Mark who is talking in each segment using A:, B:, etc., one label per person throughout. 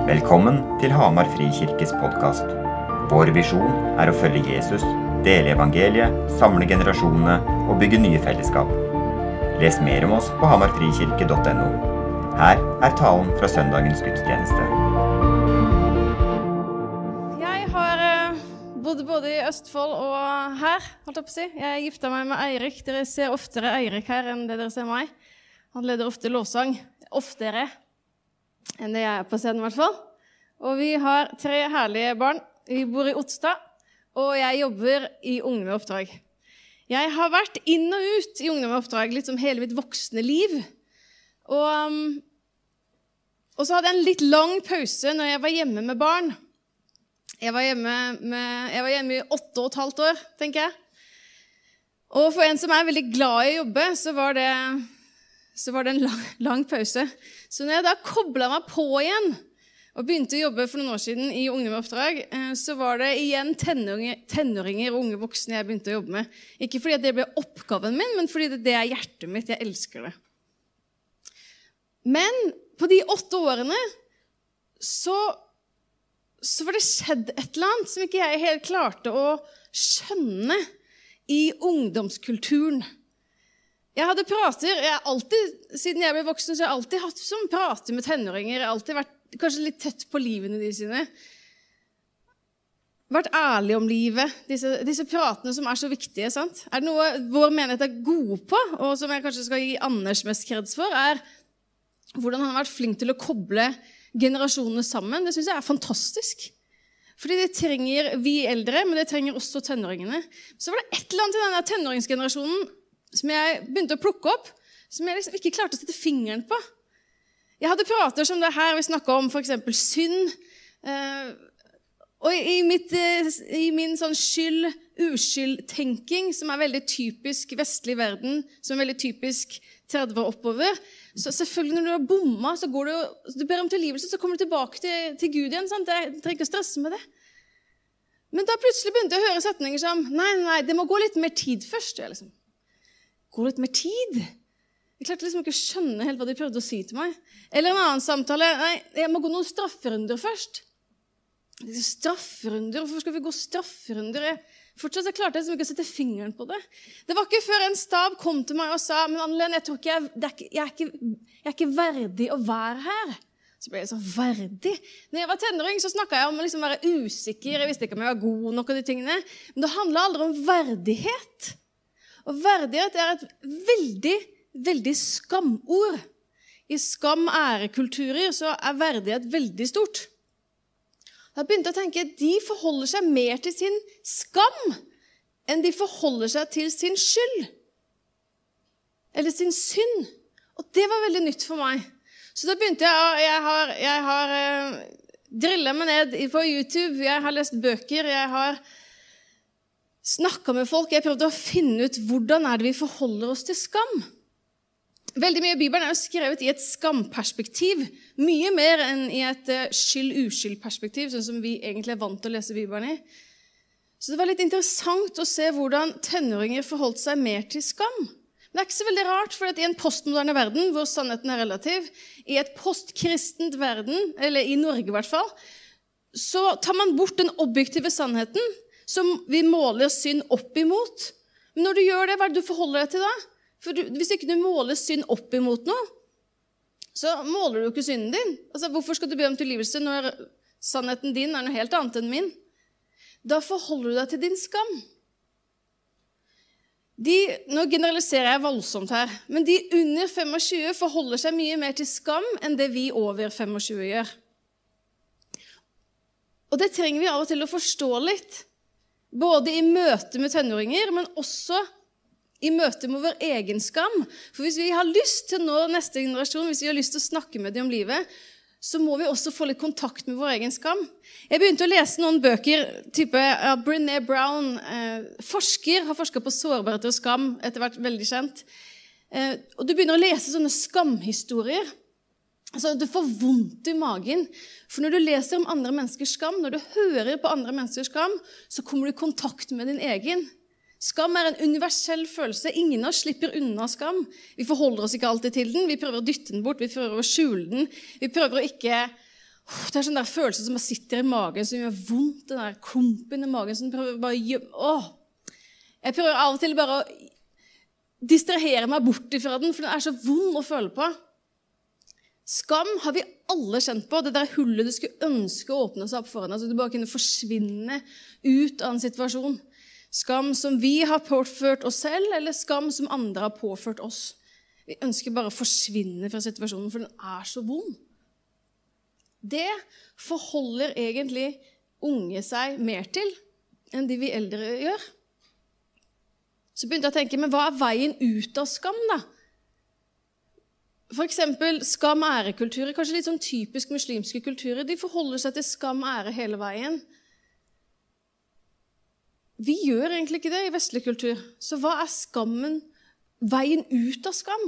A: Velkommen til Hamar Frikirkes podcast. Vår visjon å følge Jesus, dele evangeliet, samle generasjonene og bygge nye fellesskap. Les mer om oss på hamarfrikirke.no. Her talen fra søndagens gudstjeneste.
B: Jeg har bodd både i Østfold og her, holdt jeg på å si. Jeg giftet meg med Eirik. Dere ser oftere Eirik her enn det dere ser meg. Han leder ofte lovsang, oftere enn det jeg på scenen i hvert fall. Og vi har 3 herlige barn. Vi bor i Otstad, og jeg jobber i Ungdom med oppdrag. Jeg har vært inn og ut i Ungdom med oppdrag litt som hele mitt voksne liv. Og så hadde jeg en litt lang pause når jeg var hjemme med barn. Jeg var hjemme i 8,5 år, tenker jeg. Og for en som veldig glad i å jobbe, så var det en lang pause. Så når jeg da koblet meg på igjen, og begynte å jobbe for noen år siden i Ungdom med oppdrag, så var det igjen tenåringer og unge voksne jeg begynte å jobbe med. Ikke fordi det ble oppgaven min, men fordi det hjertet mitt, jeg elsker det. Men på de 8 årene, så var det skjedd et eller annet som ikke jeg helt klarte å skjønne i ungdomskulturen. Siden jeg ble voksen, så har jeg alltid hatt som prater med tenåringer. Jeg har alltid vært kanskje litt tett på livene de sine. Vært ærlig om livet. Disse pratene som så viktige, sant? Det noe vår menighet god på, og som jeg kanskje skal gi Anders mest kreds for, hvordan han har vært flink til å koble generasjonene sammen. Det synes jeg fantastisk. Fordi det trenger vi eldre, men det trenger også tenåringene. Så var det et eller annet i denne tenåringsgenerasjonen som jeg begynte å plukke opp, som jeg liksom ikke klarte å sette fingeren på. Jeg hadde prater som det her, vi snakket om for eksempel synd, og i min sånn uskyld-tenking, som veldig typisk vestlig verden, som veldig typisk 30 år oppover, så selvfølgelig når du har bommet, så går du ber om tilgivelse, så kommer du tilbake til Gud igjen, sant? Jeg trenger ikke å stresse med det. Men da plutselig begynte jeg å høre setninger som, nei, det må gå litt mer tid først, liksom. Gå litt mer tid? Jeg klarte liksom ikke å skjønne helt hva de prøvde å si til meg. Eller en annen samtale, nei, jeg må gå noen strafferunder først. Strafferunder? Hvorfor skal vi gå strafferunder? Fortsatt klarte jeg liksom ikke å sette fingeren på det. Det var ikke før en stab kom til meg og sa, men Anne-Len, jeg tror ikke jeg er ikke verdig å være her. Så ble jeg sånn, verdig? Når jeg var tenåring, så snakket jeg om å liksom være usikker. Jeg visste ikke om jeg var god nok av de tingene. Men det handlet aldri om verdighet. Og verdighet et veldig, veldig skamord. I skam-ærekulturer så verdighet veldig stort. Da begynte jeg å tenke at de forholder seg mer til sin skam enn de forholder seg til sin skyld. Eller sin synd. Og det var veldig nytt for meg. Så da begynte jeg har drillet meg ned på YouTube, jeg har lest bøker, jeg har snakket med folk, jeg prøvde å finne ut hvordan det vi forholder oss til skam. Veldig mye i Bibelen jo skrevet i et skamperspektiv, mye mer enn i et skyld-uskyld-perspektiv, sånn som vi egentlig vant til å lese Bibelen i. Så det var litt interessant å se hvordan tenåringer forholdt seg mer til skam. Men det ikke så veldig rart, for at i en postmoderne verden, hvor sannheten relativ, i et postkristent verden, eller i Norge i hvert fall, så tar man bort den objektive sannheten, som vi måler synd opp imot. Men når du gjør det, hva det du forholder deg til da? For hvis ikke du måler synd opp imot noe, så måler du ikke synden din. Altså, hvorfor skal du be om tilgivelse når sannheten din noe helt annet enn min? Da forholder du deg til din skam. Nå generaliserer jeg voldsomt her, men de under 25 forholder seg mye mer til skam enn det vi over 25 gjør. Og det trenger vi av og til å forstå litt. Både i møte med tenåringer, men også i møte med vår egen skam. For hvis vi har lyst til å nå neste generasjon, hvis vi har lyst til å snakke med dem om livet, så må vi også få litt kontakt med vår egen skam. Jeg begynte å lese noen bøker, type Brené Brown, har forsket på sårbarhet og skam, etter hvert veldig kjent. Og du begynner å lese sånne skamhistorier. Altså, du får vondt i magen. For når du leser om andre menneskers skam, når du hører på andre menneskers skam, så kommer du i kontakt med din egen. Skam en universell følelse. Ingen av oss slipper unna skam. Vi forholder oss ikke alltid til den. Vi prøver å dytte den bort, vi prøver å skjule den. Vi prøver å ikke Det sånn der følelse som bare sitter i magen, som gjør vondt, den der klumpen i magen, som prøver bare Jeg prøver av og til bare å distrahere meg bort ifra den, for den så vond å føle på. Skam har vi alle kjent på, det der hullet du skulle ønske å åpne seg opp foran, så du bare kunne forsvinne ut av en situasjon. Skam som vi har påført oss selv, eller skam som andre har påført oss. Vi ønsker bare å forsvinne fra situasjonen, for den så vond. Det forholder egentlig unge seg mer til enn de vi eldre gjør. Så begynte jeg å tenke, men hva veien ut av skam da? For eksempel skam- og ærekulturer, kanskje litt sånn typisk muslimske kulturer, de forholder seg til skam og ære hele veien. Vi gjør egentlig ikke det i vestlig kultur. Så hva skammen, veien ut av skam?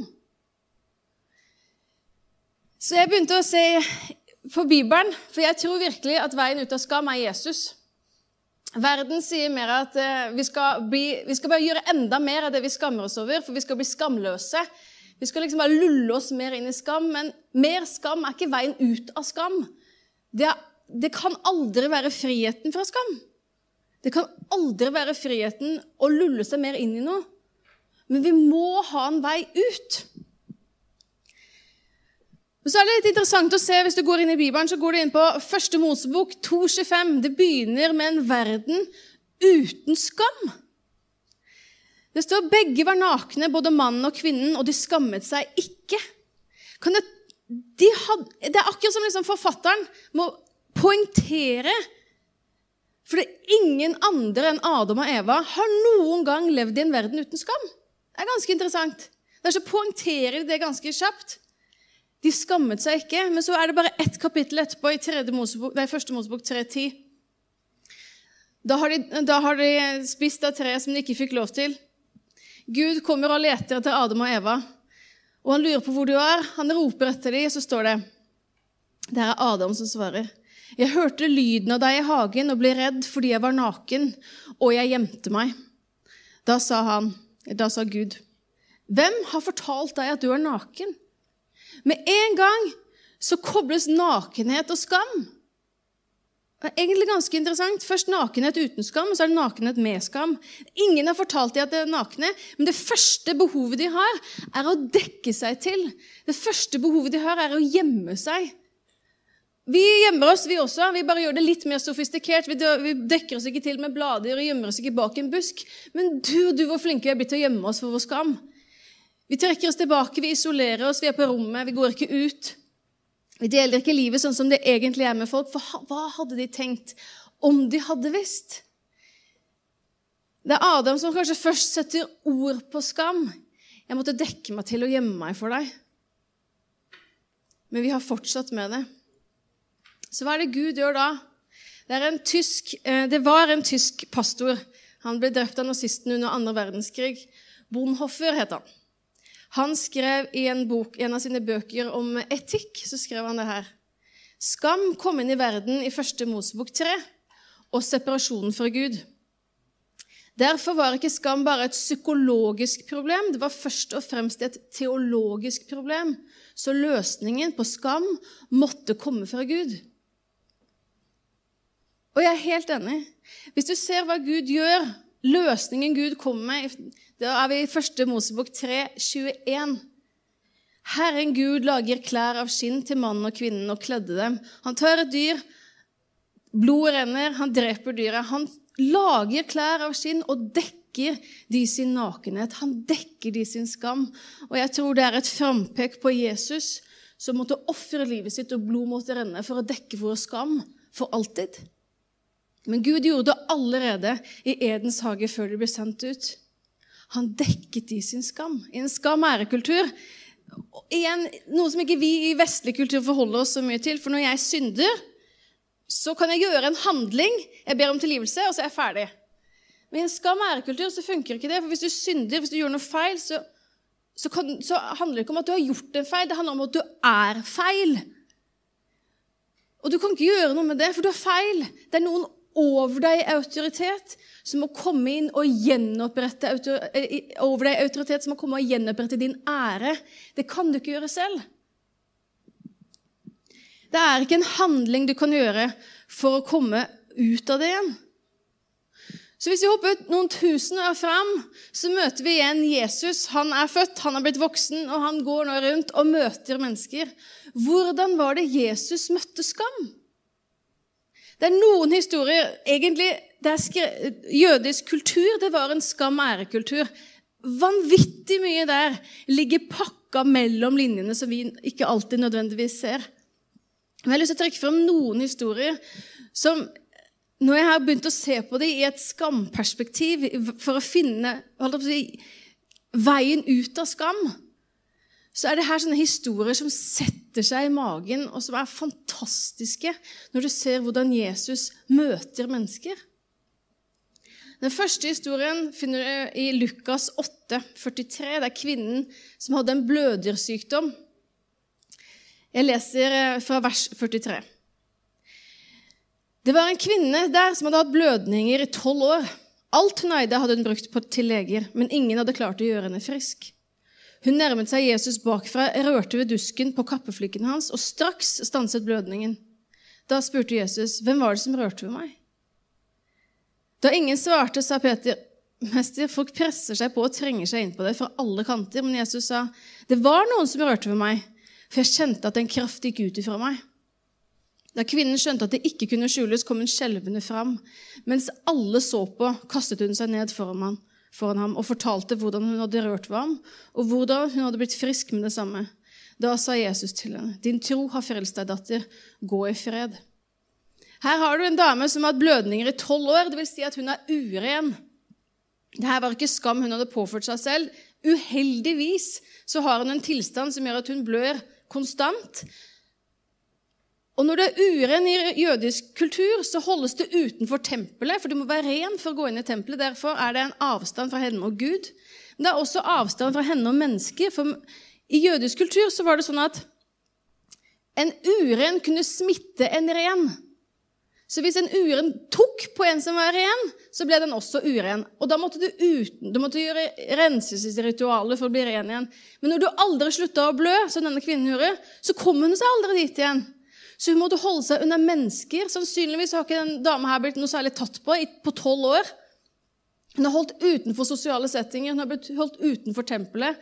B: Så jeg begynte å se på Bibelen, for jeg tror virkelig at veien ut av skam Jesus. Verden sier mer at vi skal bare gjøre enda mer av det vi skammer oss over, for vi skal bli skamløse. Vi skal liksom bare lulle oss mer inn i skam, men mer skam ikke veien ut av skam. Det kan aldri være friheten fra skam. Det kan aldri være friheten å lulle seg mer inn i noe. Men vi må ha en vei ut. Og så det litt interessant å se, hvis du går inn i Bibelen, så går du inn på 1. Mosebok 2,25. Det begynner med en verden uten skam. Det står, begge var nakne, både mannen og kvinnen, og de skammet seg ikke. Det akkurat som liksom forfatteren må poengtere, for det ingen andre enn Adam og Eva har noen gang levd i en verden uten skam. Det ganske interessant. Så poengterer de det ganske kjapt. De skammet seg ikke, men så det bare ett kapittel etterpå i 1. Mosebok 3,10. Da har de spist av treet som de ikke fikk lov til. Gud kommer og leter etter Adam og Eva, og han lurer på hvor de Han roper etter dem, og så står det, det Adam som svarer. Jeg hørte lyden av deg i hagen og ble redd fordi jeg var naken, og jeg gjemte meg. Da sa Gud, hvem har fortalt deg at du naken? Med en gang så kobles nakenhet og skam. Det egentlig ganske interessant. Først nakenhet uten skam, og så det nakenhet med skam. Ingen har fortalt dem at de nakne, men det første behovet de har å dekke seg til. Det første behovet de har å gjemme seg. Vi gjemmer oss, vi også. Vi bare gjør det litt mer sofistikert. Vi dekker oss ikke til med blader og gjemmer oss ikke bak en busk. Men du hvor flinke vi blitt til å gjemme oss for vår skam. Vi trekker oss tilbake, vi isolerer oss, vi på rommet, vi går ikke ut. Vi deler ikke livet sånn som det egentlig med folk, for hva hadde de tenkt om de hadde visst? Det Adam som kanskje først setter ord på skam. Jeg måtte dekke meg til å gjemme meg for deg. Men vi har fortsatt med det. Så hva det Gud gjør da? Det var en tysk pastor. Han ble drept av nazisten under 2. verdenskrig. Bonhoeffer het han. Han skrev i en av sine bøker om etikk, så skrev han det her. Skam kom inn i verden i 1. Mosebok 3, og separasjonen fra Gud. Derfor var ikke skam bare et psykologisk problem, det var først og fremst et teologisk problem. Så løsningen på skam måtte komme fra Gud. Og jeg helt enig. Hvis du ser hva Gud gjør, løsningen Gud kommer med, da vi i 1. Mosebok 3,21. Herren Gud lager klær av skinn til mannen og kvinnen og kledde dem. Han tar et dyr, blodet renner, han dreper dyret. Han lager klær av skinn og dekker de sin nakenhet. Han dekker de sin skam. Og jeg tror det et frampek på Jesus som måtte offre livet sitt og blod måtte renne for å dekke vår skam for alltid. Men Gud gjorde det allerede i Edens hage før de ble sendt ut. Han dekket i sin skam. I en skam-ærekultur. Igjen, noe som ikke vi i vestlig kultur forholder oss så mye til. For når jeg synder, så kan jeg gjøre en handling. Jeg ber om tilgivelse, og så jeg ferdig. Men i en skam-ærekultur så funker ikke det. For hvis du synder, hvis du gjør noe feil, så handler det ikke om at du har gjort en feil. Det handler om at du feil. Og du kan ikke gjøre noe med det, for du feil. Det noen over deg autoritet som må komme inn og gjenopprette over deg autoritet som må komme og gjenopprette din ære. Det kan du ikke gjøre selv. Det ikke en handling du kan gjøre for å komme ut av det igjen. Så hvis vi hopper noen tusen år frem, så møter vi igjen Jesus. Han født, han blitt voksen, og han går nå rundt og møter mennesker. Hvordan var det Jesus møtte skam? Det noen historier, egentlig, jødisk kultur, det var en skam-ærekultur. Vanvittig mye der ligger pakka mellom linjene som vi ikke alltid nødvendigvis ser. Men jeg har lyst til å trekke frem noen historier som, når jeg har begynt å se på det i et skamperspektiv for å finne veien ut av skam, så det her sånne historier som setter seg i magen, og som fantastiske når du ser hvordan Jesus møter mennesker. Den første historien finner du i Lukas 8:43. Det kvinnen som hadde en blødersykdom. Jeg leser fra vers 43. Det var en kvinne der som hadde hatt blødninger i 12 år. Alt hun eide hadde hun brukt til leger, men ingen hadde klart å gjøre henne frisk. Hun nærmet seg Jesus bakfra, rørte ved dusken på kappeflikken hans, og straks stanset blødningen. Da spurte Jesus, hvem var det som rørte ved meg? Da ingen svarte, sa Peter, mester, folk presser seg på og trenger seg inn på det fra alle kanter, men Jesus sa, det var noen som rørte ved meg, for jeg kjente at en kraft gikk ut ifra meg. Da kvinnen skjønte at det ikke kunne skjules, kom hun skjelvende fram. Mens alle så på, kastet hun seg ned foran ham og fortalte hvordan hun hadde rørt ved ham, og hvordan hun hadde blitt frisk med det samme. Da sa Jesus til henne, din tro har frelst deg, datter, gå i fred. Her har du en dame som har hatt blødninger i 12 år, det vil si at hun uren. Dette var ikke skam hun hadde påført seg selv. Uheldigvis så har hun en tilstand som gjør at hun blør konstant. Og når det uren i jødisk kultur, så holdes det utenfor tempelet, for du må være ren for å gå inn i tempelet. Derfor det en avstand fra henne og Gud. Men det også avstand fra henne og mennesker. For i jødisk kultur så var det sånn at en uren kunne smitte en ren. Så hvis en uren tok på en som var ren, så ble den også uren. Og da måtte du måtte gjøre renselsesritualer for å bli ren igjen. Men når du aldri sluttet å blø, som denne kvinnen gjorde, så kom hun seg aldri dit igjen. Så hun måtte holde seg under mennesker. Sannsynligvis har ikke den dame her blitt noe særlig tatt på 12 år. Hun har holdt utenfor sosiale settinger, hun har blitt holdt utenfor tempelet.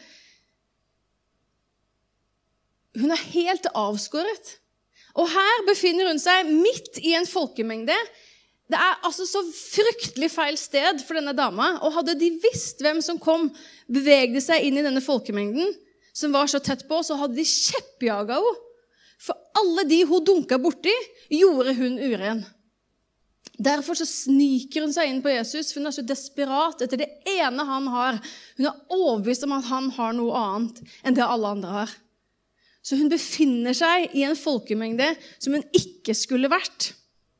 B: Hun helt avskåret. Og her befinner hun seg midt i en folkemengde. Det altså så fryktelig feil sted for denne dama, og hadde de visst hvem som kom, bevegde seg inn i denne folkemengden, som var så tett på, så hadde de kjeppjaget henne. For alle de hun dunket borti, gjorde hun uren. Derfor så sniker hun seg inn på Jesus, for hun så desperat etter det ene han har. Hun overbevist om at han har noe annet enn det alle andre har. Så hun befinner seg i en folkemengde som hun ikke skulle vært.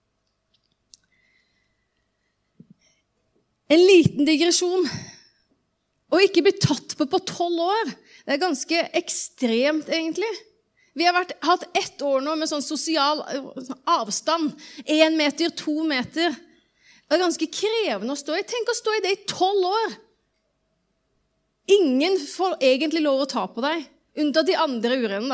B: En liten digresjon. Å ikke bli tatt på 12 år, det ganske ekstremt egentlig. Vi har hatt 1 år nå med sånn sosial avstand. 1 meter, 2 meter. Det ganske krevende å stå i. Tenk å stå i det i 12 år. Ingen får egentlig lov å ta på deg, unntatt de andre urene da.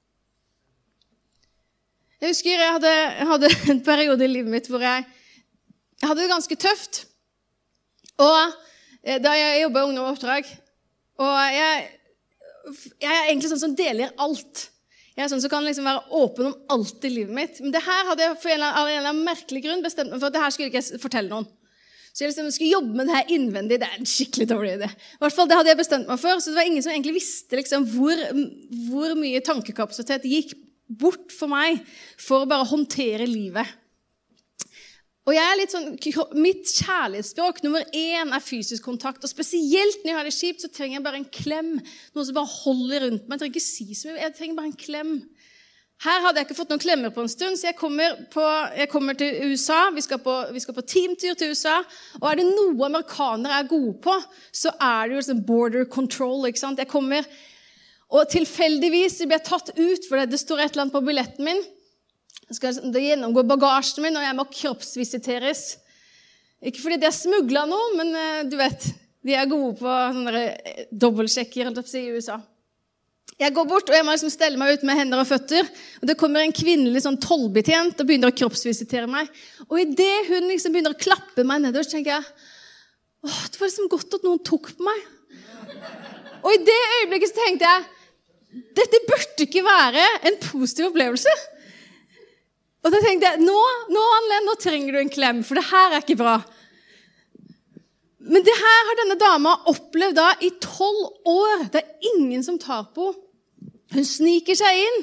B: Jeg husker jeg hadde en periode i livet mitt hvor jeg hadde det ganske tøft. Og da jeg jobbet i ungdomsoppdrag, og jeg egentlig sånn som deler alt. Jeg sånn som kan liksom være åpen om alt i livet mitt. Men det her hadde jeg for en eller annen merkelig grunn bestemt meg for at det her skulle ikke jeg fortelle noen. Så jeg liksom skulle jobbe med det her innvendig. Det en skikkelig dårlig idé. I hvert fall det hadde jeg bestemt meg for, så det var ingen som egentlig visste liksom, hvor mye tankekapasitet gikk bort for meg for å bare håndtere livet. Og jeg litt sånn, mitt kjærlighetsspråk nummer 1 fysisk kontakt, og spesielt når jeg har det kjipt, så trenger jeg bare en klem, noen som bare holder rundt meg. Jeg trenger ikke si så mye, jeg trenger bare en klem. Her hadde jeg ikke fått noen klemmer på en stund, så jeg kommer til USA, vi skal på teamtur til USA, og det noe amerikanere gode på, så det jo liksom border control, ikke sant? Jeg kommer, og tilfeldigvis blir jeg tatt ut, for det står et eller annet på billetten min. Jeg skal gjennomgå bagasjen min, og jeg må kroppsvisiteres. Ikke fordi jeg smuglet noe, men du vet, de gode på sånne dobbeltsjekker i USA. Jeg går bort, og jeg må liksom stelle meg ut med hender og føtter. Og det kommer en kvinnelig sånn tollbetjent og begynner å kroppsvisitere meg. Og i det hun liksom begynner å klappe meg nedover, så tenker jeg, det var liksom godt at noen tok på meg. Og i det øyeblikket så tenkte jeg, dette burde ikke være en positiv opplevelse. Og da tenkte jeg, nå trenger du en klem, for det her er ikke bra. Men det her har denne dama opplevd da i 12 år. Det er ingen som tar på. Hun sniker seg inn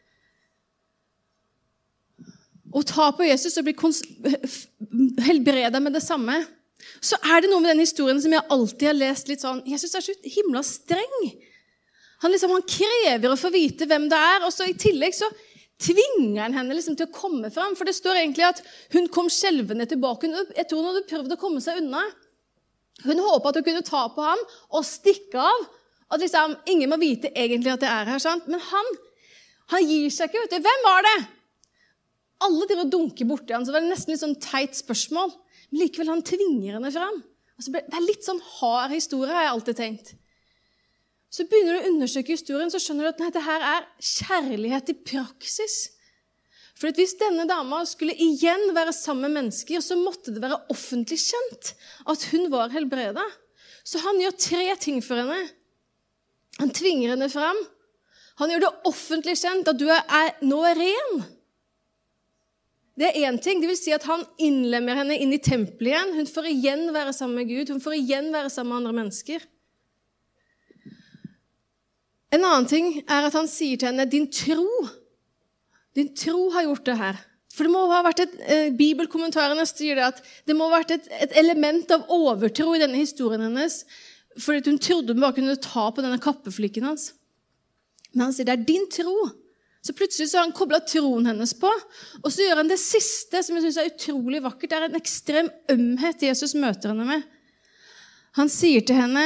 B: og tar på Jesus og blir helbredet med det samme. Så er det noe med den historien som jeg alltid har lest litt sånn, Jesus er så himla streng. Han krever å få vite hvem det er, og så i tillegg så tvinger han henne liksom til å komme frem. For det står egentlig at hun kom skjelvende tilbake. Jeg tror hun hadde prøvd å komme seg unna. Hun håpet at hun kunne ta på ham og stikke av. At liksom, ingen må vite egentlig at det er her, sant? Men han gir seg ikke, vet du. Hvem var det? Alle driver og dunker borti han, så det var nesten litt sånn teit spørsmål. Men likevel han tvinger henne frem. Det er litt sånn hard historie, har jeg alltid tenkt. Så begynner du å undersøke historien, så skjønner du at dette her er kjærlighet i praksis. For hvis denne dama skulle igjen være sammen med mennesker, så måtte det være offentlig kjent at hun var helbredet. Så han gjør 3 ting for henne. Han tvinger henne frem. Han gjør det offentlig kjent at du nå er ren. Det er en ting, det vil si at han innlemmer henne inn i tempelet igjen. Hun får igjen være sammen med Gud. Hun får igjen være sammen med andre mennesker. En annen ting er at han sier til henne, din tro har gjort det her. For det må ha vært bibelkommentarene sier det at det må ha vært et element av overtro i denne historien hennes, fordi hun trodde hun bare kunne ta på denne kappeflikken hans. Men han sier, det er din tro. Så plutselig så har han koblet troen hennes på, og så gjør han det siste, som jeg synes er utrolig vakkert. Det er en ekstrem ømhet Jesus møter henne med. Han sier til henne,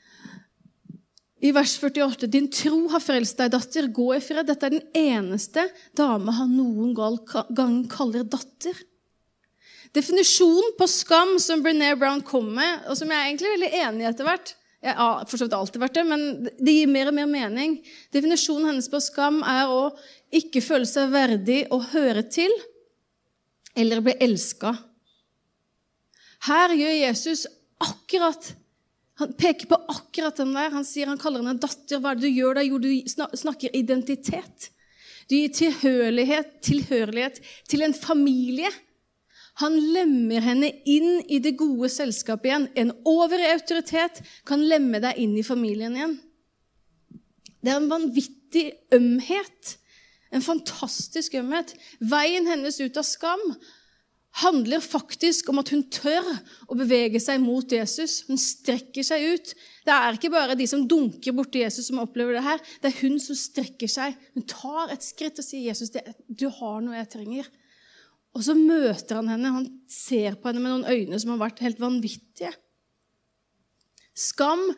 B: i vers 48, din tro har frelst deg, datter, gå i fred. Dette er den eneste dame han noen gang kaller datter. Definisjonen på skam som Brené Brown kom med, og som jeg er egentlig veldig enig i etter hvert, jeg har forstått alltid vært det, men det gir mer og mer mening. Definisjonen hennes på skam er å ikke føle seg verdig å høre til, eller bli elsket. Her gjør Jesus akkurat, han peker på akkurat den der. Han sier, han kaller henne datter. Hva er det du gjør da? Jo, du snakker identitet. Du gir tilhørighet til en familie. Han lemmer henne inn i det gode selskapet igjen. En over autoritet kan lemme deg inn i familien igjen. Det er en vanvittig ømhet. En fantastisk ømhet. Veien hennes ut av skam handler faktisk om at hun tør å bevege seg mot Jesus. Hun strekker seg ut. Det er ikke bare de som dunker bort til Jesus som opplever det her. Det er hun som strekker seg. Hun tar et skritt og sier, Jesus, du har noe jeg trenger. Og så møter han henne. Han ser på henne med noen øyne som har vært helt vanvittige. Skam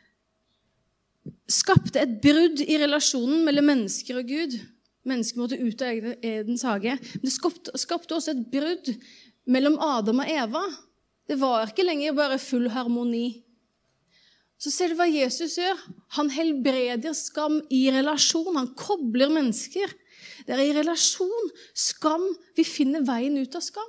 B: skapte et brudd i relasjonen mellom mennesker og Gud. Mennesker måtte ut av Edens hage. Men det skapte også et brudd mellom Adam og Eva. Det var ikke lenger bare full harmoni. Så ser du hva Jesus gjør. Han helbreder skam i relasjon. Han kobler mennesker. Det er i relasjon, skam, vi finner veien ut av skam.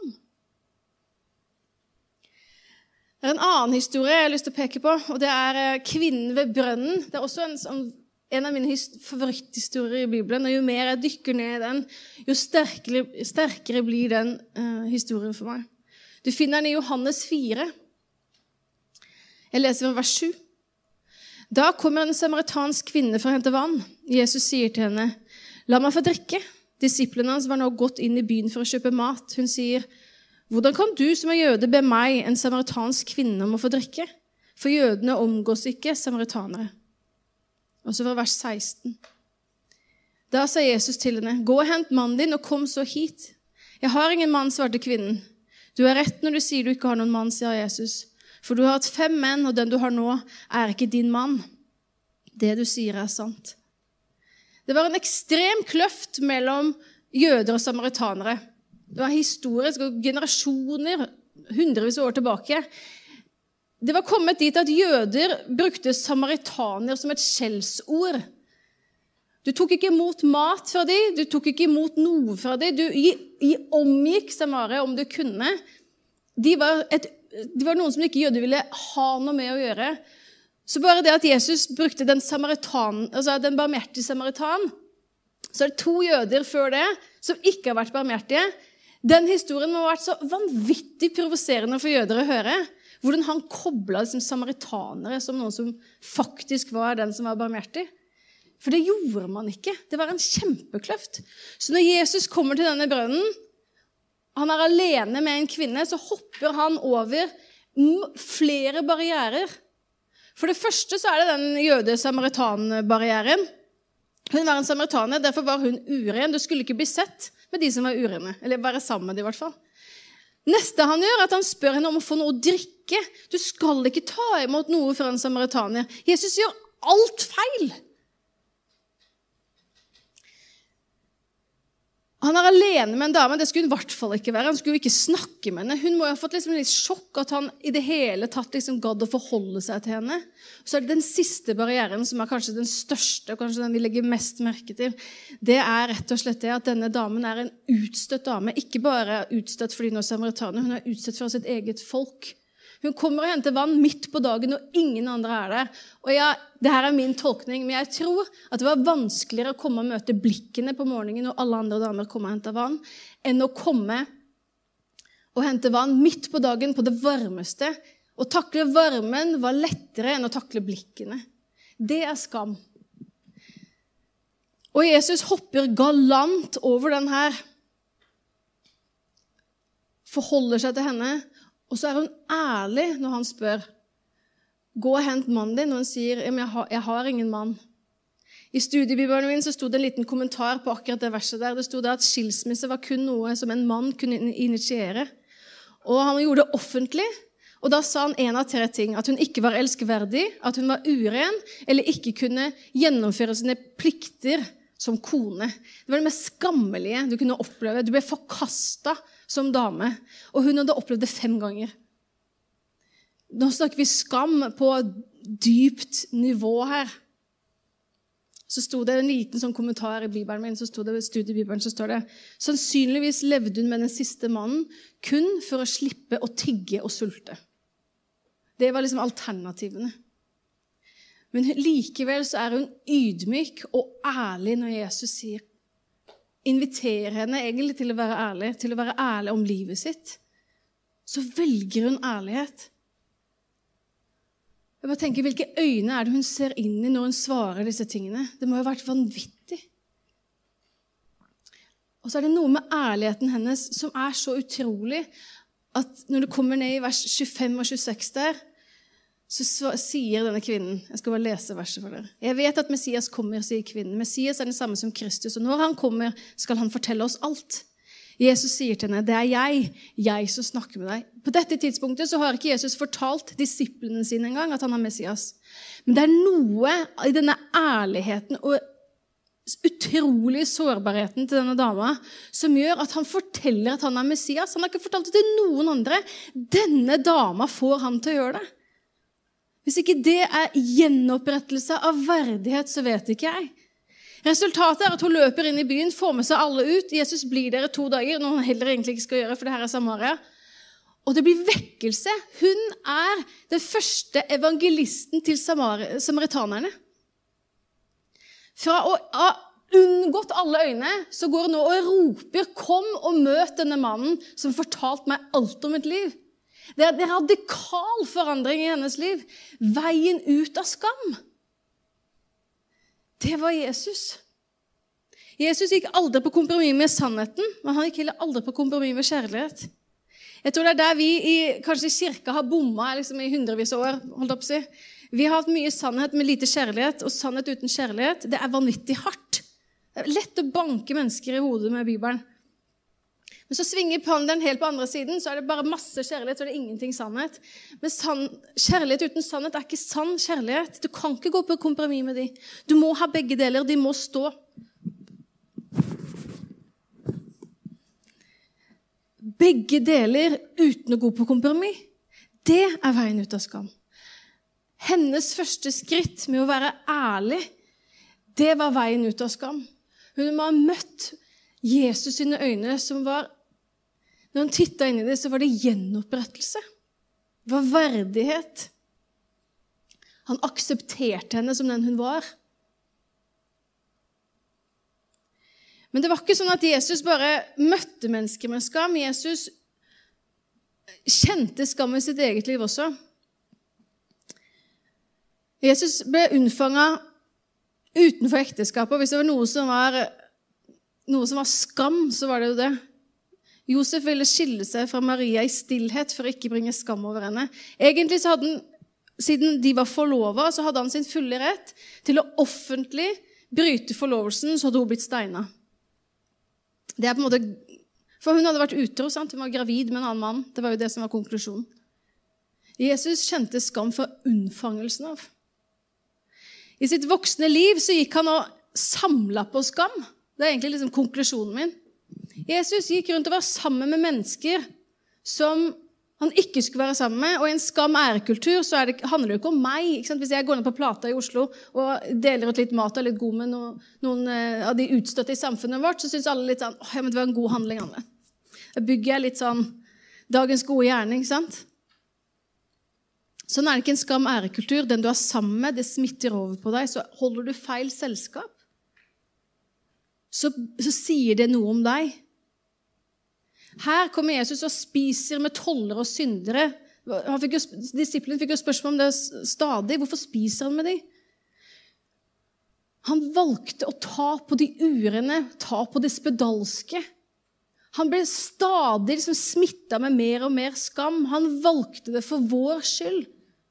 B: Det er en annen historie jeg har lyst til å peke på, og det er kvinnen ved brønnen. Det er også en av mine favoritthistorier i Bibelen, og jo mer jeg dykker ned i den, jo sterkere blir den historien for meg. Du finner den i Johannes 4. Jeg leser fra vers 7. Da kommer en samaritansk kvinne for å hente vann. Jesus sier til henne, la meg få drikke. Disiplene hans var nå gått inn i byen for å kjøpe mat. Hun sier, hvordan kan du som er jøde be meg, en samaritansk kvinne, om å få drikke? For jødene omgås ikke samaritanere. Og så fra vers 16. Da sa Jesus til henne, gå og hent mannen din og kom så hit. Jeg har ingen mann, svarte kvinnen. Du har rett når du sier du ikke har noen mann, sier Jesus. For du har hatt 5 menn, og den du har nå er ikke din mann. Det du sier er sant. Det var en ekstrem kløft mellom jøder og samaritanere. Det var historisk og generasjoner, hundrevis av år tilbake. Det var kommet dit at jøder brukte samaritaner som et skjellsord. Du tok ikke imot mat fra dem, du tok ikke imot noe fra dem, du omgikk Samaria om du kunne. De var noen som ikke jøder ville ha noe med å gjøre. Så bare det at Jesus brukte den barmhjertige samaritan, så det 2 jøder før det som ikke har vært barmhjertige. Den historien må ha vært så vanvittig provoserende for jøder å høre, hvordan han koblet samaritanere som noen som faktisk var den som var barmhjertig. For det gjorde man ikke. Det var en kjempekløft. Så når Jesus kommer til denne brønnen, han er alene med en kvinne, så hopper han over flere barrierer. For det første så er det den jøde-samaritan-barrieren. Hun var en samaritaner, derfor var hun uren. Du skulle ikke bli sett med de som var urene, eller være sammen med de i hvert fall. Neste han gjør, er at han spør henne om å få noe å drikke. Du skal ikke ta imot noe fra en samaritaner. Jesus gjør alt feil. Han er alene med en dame, det skulle hun i hvert fall ikke være. Han skulle jo ikke snakke med henne. Hun må jo ha fått litt sjokk at han i det hele tatt gadd å forholde seg til henne. Så er det den siste barrieren, som er kanskje den største, og kanskje den vi legger mest merke til. Det er rett og slett det at denne damen er en utstøtt dame. Ikke bare utstøtt fordi hun er samaritaner, hun er utstøtt fra sitt eget folk. Hun kommer og henter vann midt på dagen, og ingen andre er der. Og ja, det her er min tolkning, men jeg tror at det var vanskeligere å komme og møte blikkene på morgenen når alle andre damer kommer og henter vann, enn å komme og hente vann midt på dagen på det varmeste. Å takle varmen var lettere enn å takle blikkene. Det er skam. Og Jesus hopper galant over den her, forholder seg til henne, og så er hun ærlig når han spør, gå og hent mannen din, og hun sier, jeg har ingen mann. I studiebibelen min så stod det en liten kommentar på akkurat det verset der. Det stod det at skilsmisse var kun noe som en mann kunne initiere. Og han gjorde det offentlig, og da sa han en av 3 ting, at hun ikke var elskverdig, at hun var uren, eller ikke kunne gjennomføre sine plikter som kone. Det var det mest skammelige du kunne oppleve. Du ble forkastet som dame, og hun hadde opplevd det 5 ganger. Nå snakker vi skam på dypt nivå her. Så stod det en liten sånn kommentar i Bibelen min, så stod det i studiebibelen, så står det, sannsynligvis levde hun med den siste mannen kun for å slippe å tigge og sulte. Det var alternativene. Men likevel så er hun ydmyk og ærlig når Jesus inviterer henne egentlig til å være ærlig om livet sitt. Så velger hun ærlighet. Jeg bare tenker, hvilke øyne er det hun ser inn i når hun svarer disse tingene? Det må jo ha vært vanvittig. Og så er det noe med ærligheten hennes som er så utrolig at når du kommer ned i vers 25 og 26 der, så sier denne kvinnen, jeg skal bare lese verset for dere. Jeg vet at Messias kommer, sier kvinnen. Messias er den samme som Kristus, og når han kommer, skal han fortelle oss alt. Jesus sier til henne, det er jeg som snakker med deg. På dette tidspunktet så har ikke Jesus fortalt disiplene sine engang at han er Messias. Men det er noe i denne ærligheten og utrolig sårbarheten til denne dama som gjør at han forteller at han er Messias. Han har ikke fortalt det til noen andre. Denne dama får han til å gjøre det. Hvis ikke det er gjenopprettelse av verdighet, så vet ikke jeg. Resultatet er at hun løper inn i byen, får med seg alle ut. Jesus blir der i 2 dager, noe han heller egentlig ikke skal gjøre, for det her er Samaria. Og det blir vekkelse. Hun er den første evangelisten til samaritanerne. Fra å ha unngått alle øyne, så går hun nå og roper, kom og møt denne mannen som fortalte meg alt om mitt liv. Det er en radikal forandring i hennes liv. Veien ut av skam. Det var Jesus. Jesus gikk aldri på kompromiss med sannheten, men han gikk heller aldri på kompromiss med kjærlighet. Jeg tror det er der vi kanskje i kirka har bommet i hundrevis av år, holdt opp å si. Vi har hatt mye sannhet med lite kjærlighet, og sannhet uten kjærlighet, det er vanvittig hardt. Det er lett å banke mennesker i hodet med Bibelen. Men så svinger pendelen helt på andre siden, så er det bare masse kjærlighet, så er det ingenting sannhet. Men kjærlighet uten sannhet er ikke sann kjærlighet. Du kan ikke gå på kompromiss med de. Du må ha begge deler, de må stå. Begge deler uten å gå på kompromiss. Det er veien ut av skam. Hennes første skritt med å være ærlig, Det var veien ut av skam. Hun må ha møtt Jesus sine øyne, som var, når hun tittet inn i det, så var det gjenopprettelse. Det var verdighet. Han aksepterte henne som den hun var. Men det var ikke sånn at Jesus bare møtte mennesker med skam. Jesus kjente skam i sitt eget liv også. Jesus ble unnfanget utenfor ekteskapet. Hvis det var noe som var skam, så var det jo det. Josef ville skille seg fra Maria i stillhet for å ikke bringe skam over henne. Egentlig så hadde han, siden de var forlovet, så hadde han sin fulle rett til å offentlig bryte forlovelsen, så hadde hun blitt steinet. Det på en måte, for hun hadde vært utro, sant? Hun var gravid med en annen mann. Det var jo det som var konklusjonen. Jesus kjente skam for unnfangelsen av. I sitt voksne liv så gikk han og samlet på skam. Det egentlig liksom konklusjonen min. Jesus gikk rundt og var sammen med mennesker som han ikke skulle være sammen med, og i en skam-ærekultur så handler det ikke om meg. Ikke sant? Hvis jeg går ned på Plata i Oslo og deler ut litt mat og litt god med noen av de utstøtte i samfunnet vårt, så synes alle litt sånn, ja, men det var en god handling, Anne. Da bygger jeg litt sånn dagens gode gjerning, ikke sant? Sånn det ikke en skam-ærekultur. Den du har sammen med, det smitter over på deg, så holder du feil selskap. Så sier det noe om deg. Her kommer Jesus og spiser med tollere og syndere. Disiplene fikk jo spørsmål om det stadig. Hvorfor spiser han med dem? Han valgte å ta på de urene, ta på det spedalske. Han ble stadig liksom smittet med mer og mer skam. Han valgte det for vår skyld.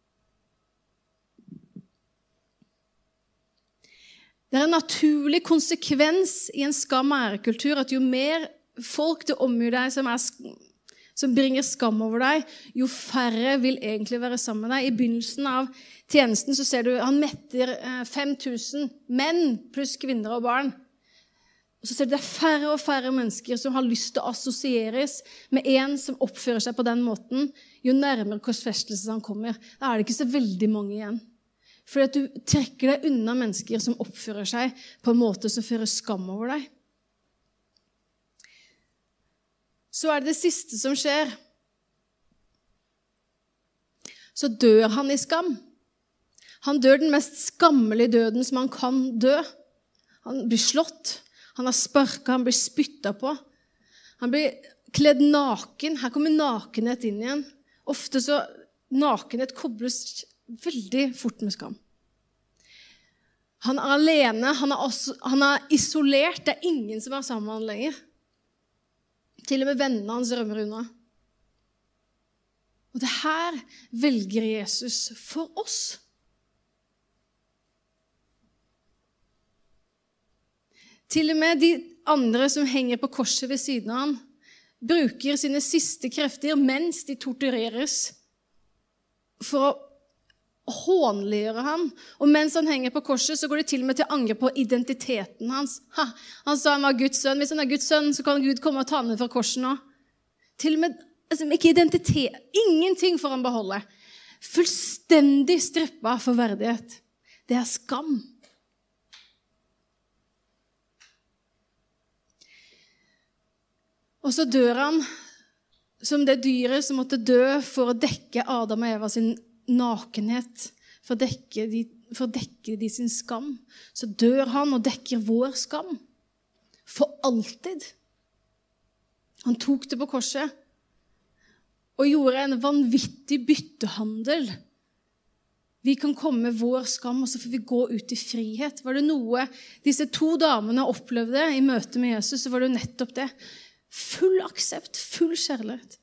B: Det en naturlig konsekvens i en skam-ærekultur at jo mer folk det omgir deg som bringer skam over deg, jo færre vil egentlig være sammen med deg. I begynnelsen av tjenesten så ser du han metter 5000 menn pluss kvinner og barn. Og så ser du det færre og færre mennesker som har lyst til å assosieres med en som oppfører seg på den måten. Jo nærmere korsfestelse han kommer, da det ikke så veldig mange igjen. Fordi at du trekker deg unna mennesker som oppfører seg på en måte som fører skam over deg. Så det siste som skjer. Så dør han i skam. Han dør den mest skammelige døden som han kan dø. Han blir slått, han har sparket, han blir spyttet på. Han blir kledd naken. Her kommer nakenhet inn igjen. Ofte så nakenhet kobles veldig fort med skam. Han alene, han isolert. Det ingen som sammen med han lenger. Til og med vennene hans rømmer unna. Og det her velger Jesus for oss. Til og med de andre som henger på korset ved siden av han, bruker sine siste krefter mens de tortureres for å hånliggjøre han. Og mens han henger på korset, så går de til og med til å angre på identiteten hans. Han sa han var Guds sønn. Hvis han er Guds sønn, så kan Gud komme og ta ned fra korset nå. Til og med ikke identitet. Ingenting får han beholde. Fullstendig strippet for verdighet. Det skam. Og så dør han som det dyret som måtte dø for å dekke Adam og Eva sin nakenhet, for å dekke de sin skam. Så dør han og dekker vår skam. For alltid. Han tok det på korset og gjorde en vanvittig byttehandel. Vi kan komme med vår skam, og så får vi gå ut i frihet. Var det noe disse 2 damene opplevde i møte med Jesus, så var det nettopp det. Full aksept, full kjærlighet.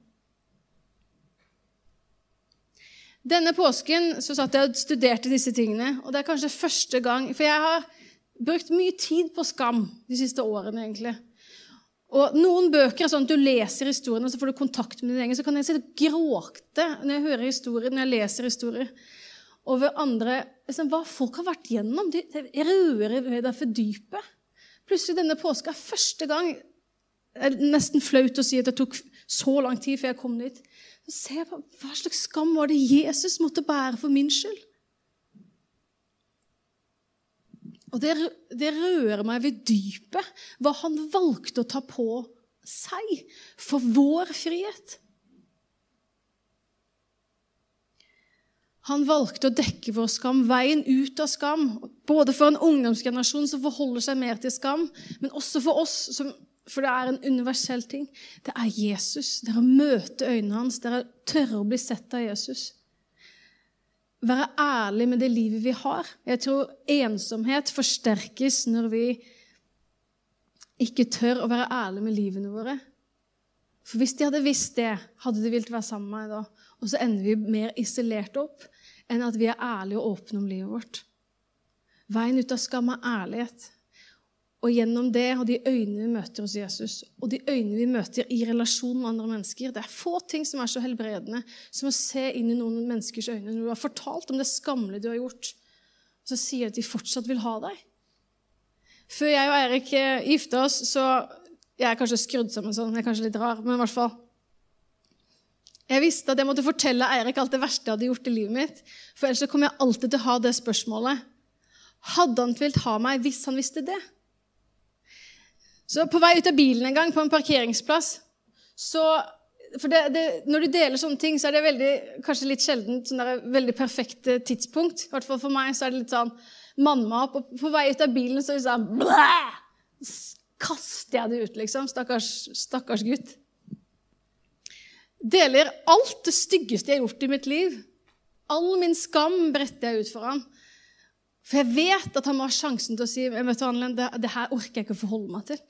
B: Denne påsken så satt jeg og studerte disse tingene, og det kanskje første gang, for jeg har brukt mye tid på skam de siste årene egentlig. Og noen bøker sånn at du leser historien, og så får du kontakt med din egen, så kan jeg sitte og gråte når jeg hører historier, når jeg leser historier, over andre, liksom, hva folk har vært gjennom. Det rører ved deg for dypet. Plutselig denne påsken første gang, det nesten flaut å si at det tok så lang tid før jeg kom dit, så ser jeg på hva slags skam var det Jesus måtte bære for min skyld. Og det rører meg ved dypet, hva han valgte å ta på seg for vår frihet. Han valgte å dekke vår skam, veien ut av skam, både for en ungdomsgenerasjon som forholder seg mer til skam, men også for oss, for det er en universell ting. Det er Jesus, det er å møte øynene hans, det er å tørre å bli sett av Jesus. Være ærlig med det livet vi har. Jeg tror ensomhet forsterkes når vi ikke tør å være ærlig med livene våre. For hvis de hadde visst det, hadde de vilt være sammen med meg da. Og så ender vi mer isolert opp enn at vi er ærlige og åpne om livet vårt. Veien ut av skam er ærlighet. Og gjennom det, og de øynene vi møter hos Jesus, og de øynene vi møter i relasjon med andre mennesker, det er få ting som er så helbredende som å se inn i noen menneskers øyne når du har fortalt om det skammelige du har gjort, og så sier at de fortsatt vil ha deg. Før jeg og Eirik gifte oss, så jeg er kanskje skrudd sammen sånn, jeg er kanskje litt rar, men i hvert fall. Jeg visste at jeg måtte fortelle Eirik alt det verste jeg hadde gjort i livet mitt, for ellers så kom jeg alltid til å ha det spørsmålet. Hadde han vilt ha meg hvis han visste det? Så på vei ut av bilen en gang på en parkeringsplass, når du deler sånne ting, så er det kanskje litt sjeldent, sånn der veldig perfekte tidspunkt. I hvert fall for meg så er det litt sånn mannmap, og på vei ut av bilen så er det sånn, blæh! Kaster jeg det ut, liksom. Stakkars gutt. Deler alt det styggeste jeg har gjort i mitt liv. All min skam bretter jeg ut for ham. For jeg vet at han må ha sjansen til å si, det her orker jeg ikke å forholde meg til.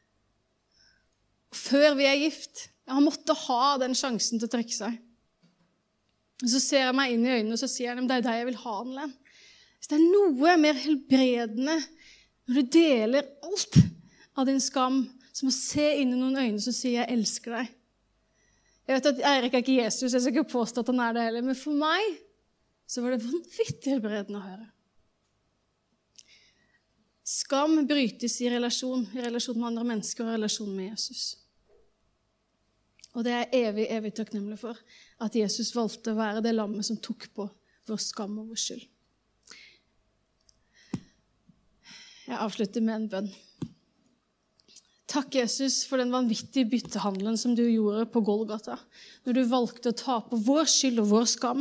B: Før vi er gift. Han måtte ha den sjansen til å trekke seg. Og så ser jeg meg inn i øynene, og så sier han, det er deg jeg vil ha, Anlen. Hvis det er noe mer helbredende når du deler alt av din skam, som å se inn i noen øyne som sier, jeg elsker deg. Jeg vet at Eirik er ikke Jesus, jeg skal ikke påstå at han er det heller, men for meg så var det vanvittig helbredende å høre. Skam brytes i relasjon med andre mennesker og i relasjon med Jesus. Og det er evig takknemlig for at Jesus valgte å være det lammet som tok på vår skam og vår skyld. Jeg avslutter med en bønn. Takk, Jesus, for den vanvittige byttehandelen som du gjorde på Golgata, når du valgte å ta på vår skyld og vår skam.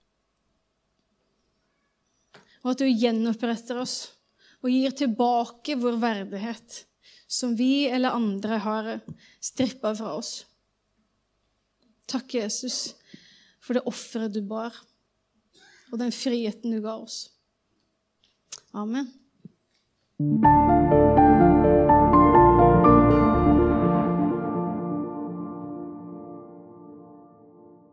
B: Og at du gjenoppretter oss og gir tilbake vår verdighet, som vi eller andre har strippet fra oss. Takk, Jesus, for det offeret du bar, og den friheten du ga oss. Amen.